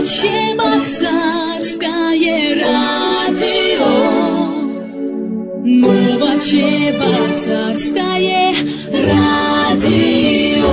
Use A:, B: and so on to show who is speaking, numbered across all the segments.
A: Новочебоксарское радио. Новочебоксарское радио.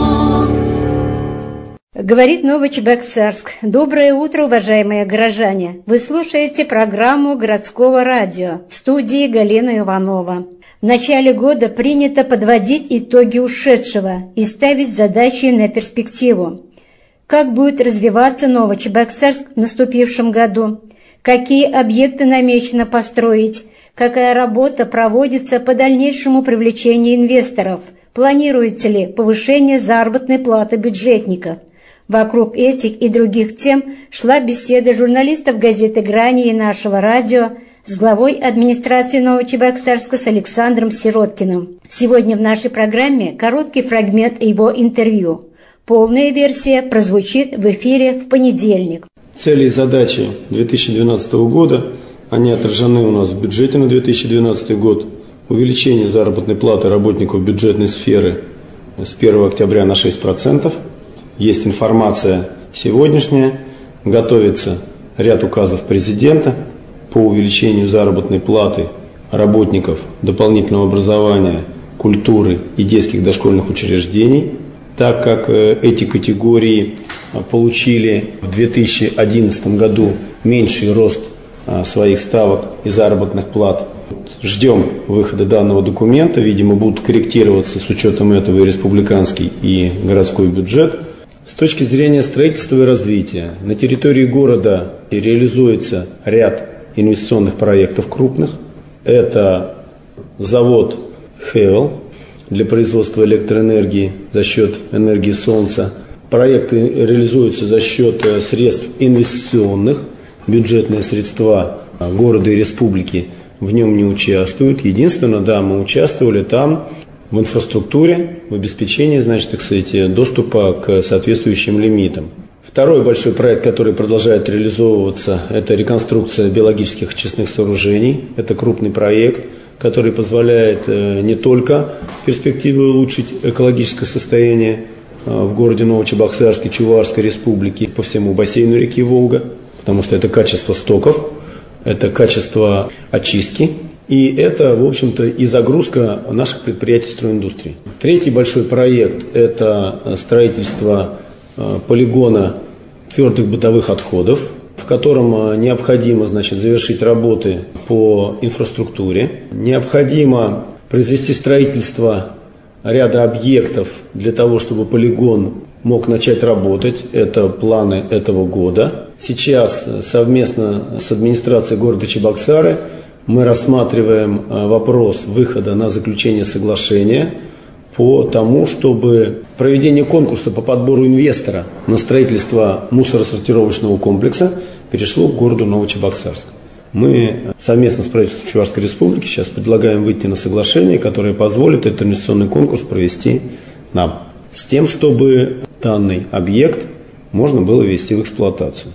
B: Говорит Новочебоксарск. Доброе утро, уважаемые горожане. Вы слушаете программу городского радио. В студии Галина Иванова. В начале года принято подводить итоги ушедшего и ставить задачи на перспективу. Как будет развиваться Новочебоксарск в наступившем году? Какие объекты намечено построить? Какая работа проводится по дальнейшему привлечению инвесторов? Планируется ли повышение заработной платы бюджетников? Вокруг этих и других тем шла беседа журналистов газеты «Грани» и нашего радио с главой администрации Новочебоксарска с Александром Сироткиным. Сегодня в нашей программе короткий фрагмент его интервью. Полная версия прозвучит в эфире в понедельник.
C: Цели и задачи 2012 года, они отражены у нас в бюджете на 2012 год. Увеличение заработной платы работников бюджетной сферы с 1 октября на 6%. Есть информация сегодняшняя. Готовится ряд указов президента по увеличению заработной платы работников дополнительного образования, культуры и детских дошкольных учреждений, так как эти категории получили в 2011 году меньший рост своих ставок и заработных плат. Ждем выхода данного документа. Видимо, будут корректироваться с учетом этого и республиканский, и городской бюджет. С точки зрения строительства и развития, на территории города реализуется ряд инвестиционных проектов крупных. Это завод «Хевел» для производства электроэнергии за счет энергии солнца. Проекты реализуются за счет средств инвестиционных. Бюджетные средства города и республики в нем не участвуют. Единственное, да, мы участвовали там в инфраструктуре, в обеспечении, значит, так сказать, доступа к соответствующим лимитам. Второй большой проект, который продолжает реализовываться, это реконструкция биологических очистных сооружений. Это крупный проект, который позволяет не только в перспективе улучшить экологическое состояние в городе Новочебоксарске, Чувашской республики, по всему бассейну реки Волга, потому что это качество стоков, это качество очистки, и это, в общем-то, и загрузка наших предприятий стройиндустрии. Третий большой проект – это строительство полигона твердых бытовых отходов, в котором необходимо, значит, завершить работы по инфраструктуре. Необходимо произвести строительство ряда объектов для того, чтобы полигон мог начать работать. Это планы этого года. Сейчас совместно с администрацией города Чебоксары мы рассматриваем вопрос выхода на заключение соглашения по тому, чтобы проведение конкурса по подбору инвестора на строительство мусоросортировочного комплекса перешло к городу Новочебоксарск. Мы совместно с правительством Чувашской республики сейчас предлагаем выйти на соглашение, которое позволит этот инвестиционный конкурс провести нам, с тем, чтобы данный объект можно было ввести в эксплуатацию.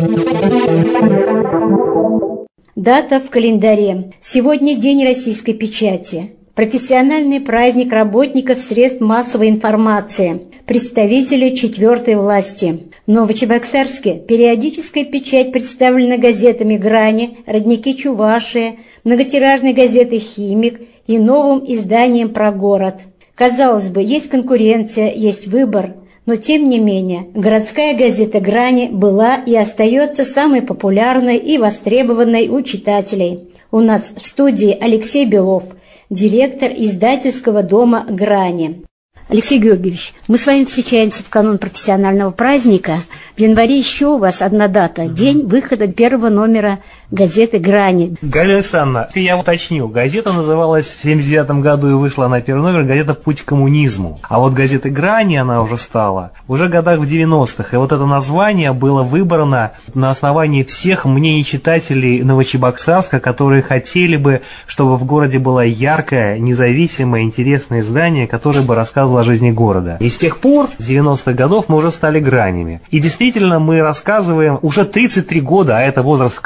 B: Дата в календаре. Сегодня День российской печати. Профессиональный праздник работников средств массовой информации, представителей четвертой власти. В Новочебоксарске периодическая печать представлена газетами «Грани», «Родники Чувашии», многотиражной газетой «Химик» и новым изданием «Про город». Казалось бы, есть конкуренция, есть выбор, но тем не менее городская газета «Грани» была и остается самой популярной и востребованной у читателей. У нас в студии Алексей Белов, директор издательского дома «Грани». Алексей Георгиевич, мы с вами встречаемся в канун профессионального праздника. В январе еще у вас одна дата, день выхода первого номера газеты «Грани».
D: Галина Александровна, я уточнил, газета называлась в 1979 году и вышла на первый номер, газета «Путь к коммунизму». А вот газеты «Грани» она уже стала уже в годах в 90-х. И вот это название было выбрано на основании всех мнений читателей Новочебоксарска, которые хотели бы, чтобы в городе было яркое, независимое, интересное издание, которое бы рассказывало о жизни города. И с тех пор, с 90-х годов, мы уже стали «Гранями». И действительно, мы рассказываем уже 33 года, а это возраст креста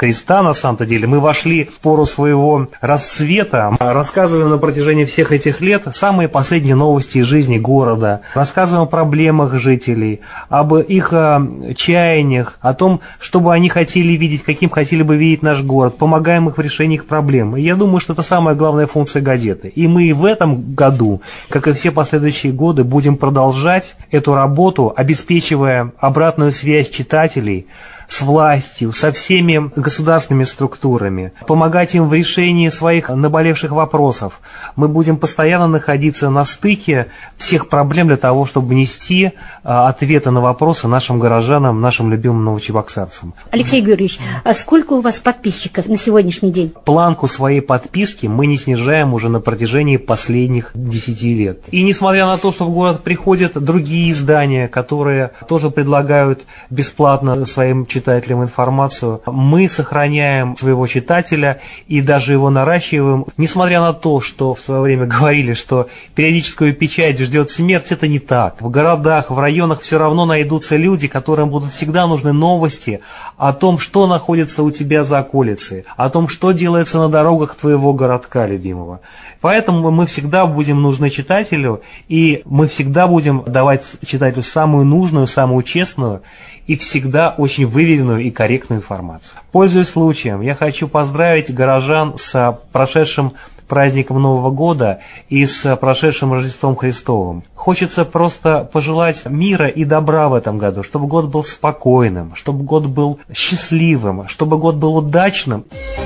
D: на самом-то деле. Мы вошли в пору своего расцвета, рассказываем на протяжении всех этих лет самые последние новости из жизни города, рассказываем о проблемах жителей, об их чаяниях, о том, что бы они хотели видеть, каким хотели бы видеть наш город, помогаем их в решении их проблем. И я думаю, что это самая главная функция газеты. И мы и в этом году, как и все последующие годы, будем продолжать эту работу, обеспечивая обратную связь читателей с властью, со всеми государственными структурами, помогать им в решении своих наболевших вопросов. Мы будем постоянно находиться на стыке всех проблем для того, чтобы нести ответы на вопросы нашим горожанам, нашим любимым новочебоксарцам.
B: Алексей Георгиевич, а сколько у вас подписчиков на сегодняшний день?
D: Планку своей подписки мы не снижаем уже на протяжении последних 10 лет. И несмотря на то, что в город приходят другие издания, которые тоже предлагают бесплатно своим читателям информацию, мы сохраняем своего читателя и даже его наращиваем. Несмотря на то, что в свое время говорили, что периодическую печать ждет смерть, это не так. В городах, в районах все равно найдутся люди, которым будут всегда нужны новости о том, что находится у тебя за околицей, о том, что делается на дорогах твоего городка любимого. Поэтому мы всегда будем нужны читателю, и мы всегда будем давать читателю самую нужную, самую честную и всегда очень выверенную и корректную информацию. Пользуясь случаем, я хочу поздравить горожан с прошедшим праздником Нового года и с прошедшим Рождеством Христовым. Хочется просто пожелать мира и добра в этом году, чтобы год был спокойным, чтобы год был счастливым, чтобы год был удачным.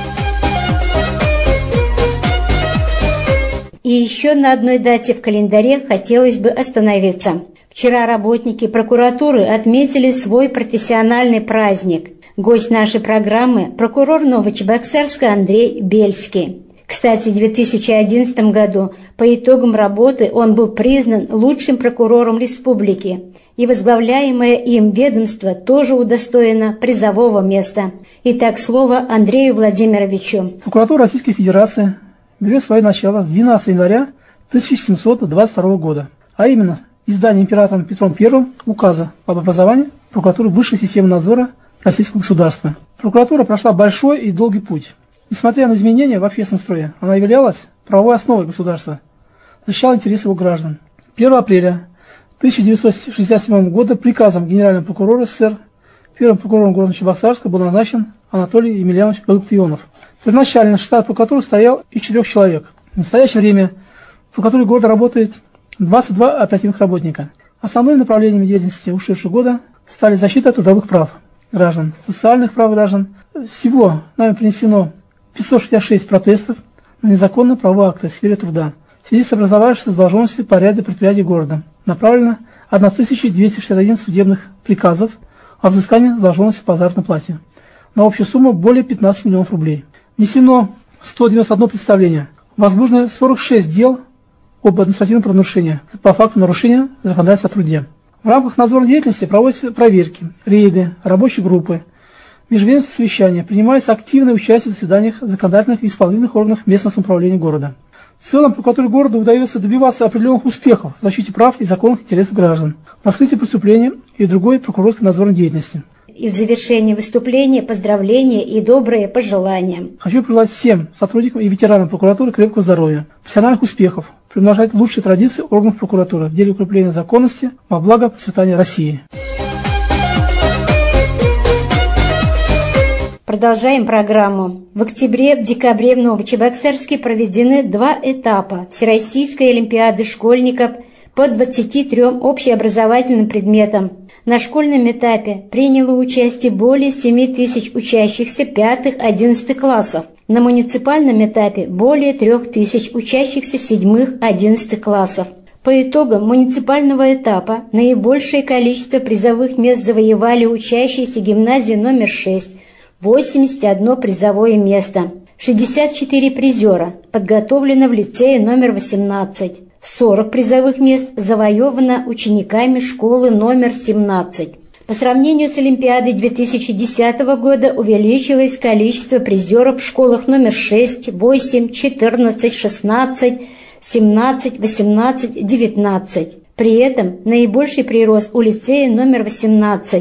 B: И еще на одной дате в календаре хотелось бы остановиться. Вчера работники прокуратуры отметили свой профессиональный праздник. Гость нашей программы – прокурор Новочебоксарска Андрей Бельский. Кстати, в 2011 году по итогам работы он был признан лучшим прокурором республики, и возглавляемое им ведомство тоже удостоено призового места. Итак, слово Андрею Владимировичу.
E: Прокуратура Российской Федерации берет свое начало с 12 января 1722 года, а именно издание императором Петром I указа об образовании прокуратуры высшей системы надзора российского государства. Прокуратура прошла большой и долгий путь. Несмотря на изменения в общественном строе, она являлась правовой основой государства, защищала интересы его граждан. 1 апреля 1967 года приказом генерального прокурора СССР первым прокурором города Чебоксарска был назначен Анатолий Емельянович Галактионов. Первоначально штат прокуратуры состоял из 4 человек. В настоящее время в прокуратуре города работает 22 оперативных работника. Основными направлениями деятельности ушедшего года стали защита трудовых прав граждан, социальных прав граждан. Всего нами принесено 566 протестов на незаконные правовые акты в сфере труда. В связи с образовавшейся должностью по ряду предприятий города направлено 1261 судебных приказов о взыскании должности по заработной плате на общую сумму более 15 миллионов рублей. Внесено 191 представление, возбуждено 46 дел об административном правонарушении по факту нарушения законодательства о труде. В рамках надзорной деятельности проводятся проверки, рейды, рабочие группы, межведомственные совещания, принимается активное участие в заседаниях законодательных и исполнительных органов местного самоуправления города. В целом, прокуратуре города удается добиваться определенных успехов в защите прав и законных интересов граждан, в раскрытии преступлений и другой прокурорской надзорной деятельности.
B: И в завершении выступления поздравления и добрые пожелания.
E: Хочу пожелать всем сотрудникам и ветеранам прокуратуры крепкого здоровья, профессиональных успехов, приумножать лучшие традиции органов прокуратуры в деле укрепления законности во благо процветания России.
B: Продолжаем программу. В октябре-декабре в Новочебоксарске проведены 2 этапа Всероссийской олимпиады школьников по 23 общеобразовательным предметам. На школьном этапе приняло участие более 7 тысяч учащихся 5-11 классов. На муниципальном этапе более 3 тысяч учащихся 7-11 классов. По итогам муниципального этапа наибольшее количество призовых мест завоевали учащиеся гимназии номер 6, 81 призовое место. 64 призера подготовлено в лицее номер 18. 40 призовых мест завоевано учениками школы номер 17. По сравнению с Олимпиадой 2010 года увеличилось количество призеров в школах номер 6, 8, 14, 16, 17, 18, 19. При этом наибольший прирост у лицея номер 18.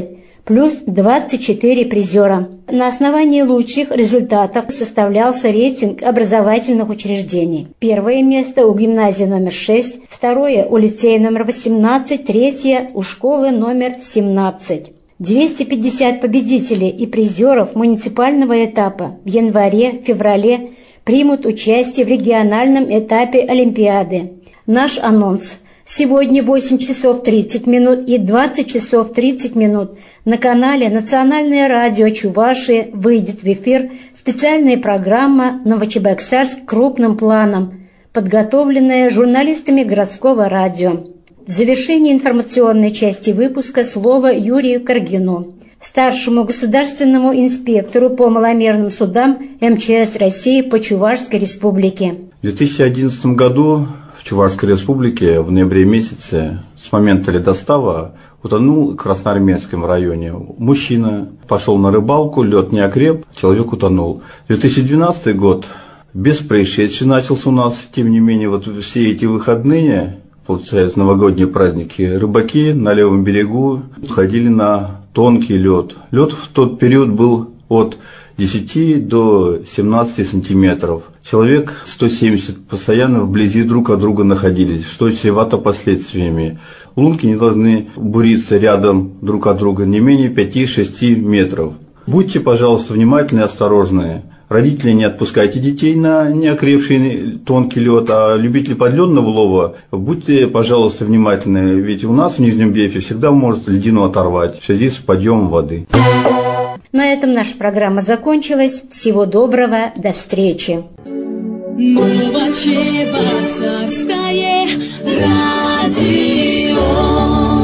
B: плюс 24 призера. На основании лучших результатов составлялся рейтинг образовательных учреждений. Первое место у гимназии номер 6, второе у лицея номер 18, третье у школы номер 17. 250 победителей и призеров муниципального этапа в январе-феврале примут участие в региональном этапе Олимпиады. Наш анонс. Сегодня в 8 часов 30 минут и 20 часов 30 минут на канале Национальное радио Чувашии выйдет в эфир специальная программа «Новочебоксарск крупным планом», подготовленная журналистами городского радио. В завершении информационной части выпуска слово Юрию Каргину, старшему государственному инспектору по маломерным судам МЧС России по Чувашской республике.
F: В 2011 году в Чувашской республике в ноябре месяце с момента ледостава утонул в Красноармейском районе. Мужчина пошел на рыбалку, лед не окреп, человек утонул. 2012 год без происшествий начался у нас, тем не менее, вот все эти выходные, получается, новогодние праздники, рыбаки на левом берегу ходили на тонкий лед. Лед в тот период был от 10 до 17 сантиметров. Человек 170 постоянно вблизи друг от друга находились, что чревато последствиями. Лунки не должны буриться рядом друг от друга не менее 5-6 метров. Будьте, пожалуйста, внимательны и осторожны. Родители, не отпускайте детей на неокрепший тонкий лед, а любители подледного лова, будьте, пожалуйста, внимательны, ведь у нас в Нижнем Бефе всегда может льдину оторвать в связи с подъемом воды.
B: На этом наша программа закончилась. Всего доброго, до встречи.
A: Новочебоксарское радио.